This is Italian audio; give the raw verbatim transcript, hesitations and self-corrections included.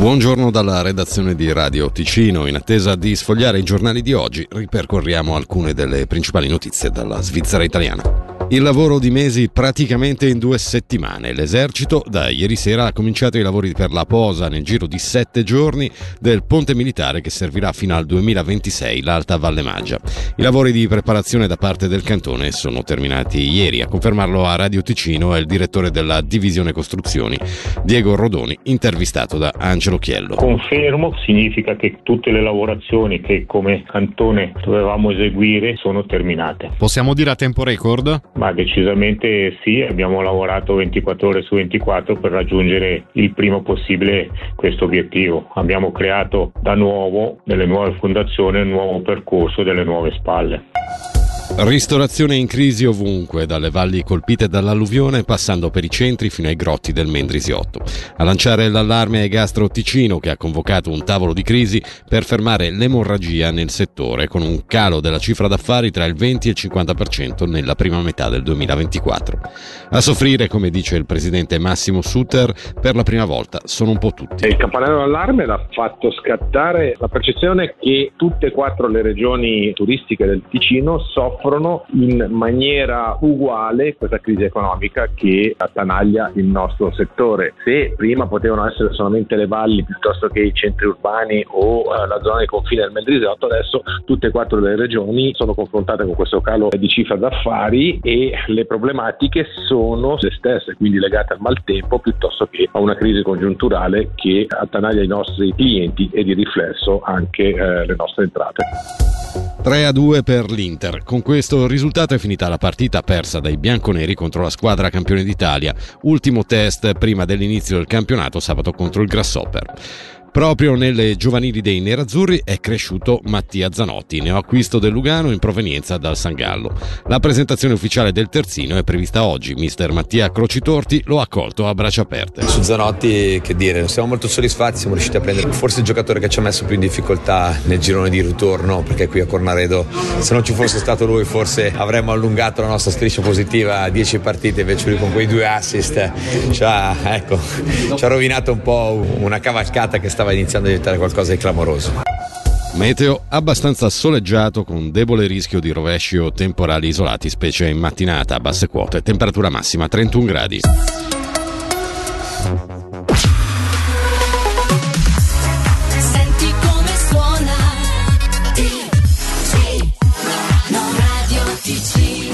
Buongiorno dalla redazione di Radio Ticino. In attesa di sfogliare i giornali di oggi, ripercorriamo alcune delle principali notizie dalla Svizzera italiana. Il lavoro di mesi praticamente in due settimane. L'esercito da ieri sera ha cominciato i lavori per la posa nel giro di sette giorni del ponte militare che servirà fino al duemilaventisei l'Alta Valle Maggia. I lavori di preparazione da parte del cantone sono terminati ieri. A confermarlo a Radio Ticino è il direttore della divisione costruzioni, Diego Rodoni, intervistato da Angelo Chiello. Confermo, significa che tutte le lavorazioni che come cantone dovevamo eseguire sono terminate. Possiamo dire a tempo record? Ma decisamente sì, abbiamo lavorato ventiquattro ore su ventiquattro per raggiungere il prima possibile questo obiettivo. Abbiamo creato da nuovo delle nuove fondazioni, un nuovo percorso, delle nuove spalle. Ristorazione in crisi ovunque, dalle valli colpite dall'alluvione passando per i centri fino ai grotti del Mendrisiotto. A lanciare l'allarme è Gastro Ticino, che ha convocato un tavolo di crisi per fermare l'emorragia nel settore, con un calo della cifra d'affari tra il venti e il cinquanta per cento nella prima metà del duemilaventiquattro. A soffrire, come dice il presidente Massimo Suter, per la prima volta sono un po' tutti. Il campanello d'allarme l'ha fatto scattare la percezione che tutte e quattro le regioni turistiche del Ticino soffrono in maniera uguale questa crisi economica che attanaglia il nostro settore. Se prima potevano essere solamente le valli piuttosto che i centri urbani o eh, la zona di confine del Mendrisiotto, adesso tutte e quattro le regioni sono confrontate con questo calo di cifra d'affari e le problematiche sono le stesse, quindi legate al maltempo piuttosto che a una crisi congiunturale che attanaglia i nostri clienti e di riflesso anche eh, le nostre entrate. tre a due per l'Inter. Con questo risultato è finita la partita persa dai bianconeri contro la squadra campione d'Italia. Ultimo test prima dell'inizio del campionato sabato contro il Grasshopper. Proprio nelle giovanili dei nerazzurri è cresciuto Mattia Zanotti, neoacquisto del Lugano in provenienza dal Sangallo. La presentazione ufficiale del terzino è prevista oggi. Mister Mattia Crocitorti lo ha accolto a braccia aperte. Su Zanotti, che dire, siamo molto soddisfatti, siamo riusciti a prendere forse il giocatore che ci ha messo più in difficoltà nel girone di ritorno, perché qui a Cornaredo, se non ci fosse stato lui, forse avremmo allungato la nostra striscia positiva a dieci partite, invece lui con quei due assist ci ha, ecco, ci ha rovinato un po' una cavalcata che stava iniziando a diventare qualcosa di clamoroso. Meteo abbastanza soleggiato con debole rischio di rovesci o temporali isolati, specie in mattinata a basse quote, temperatura massima trentuno gradi.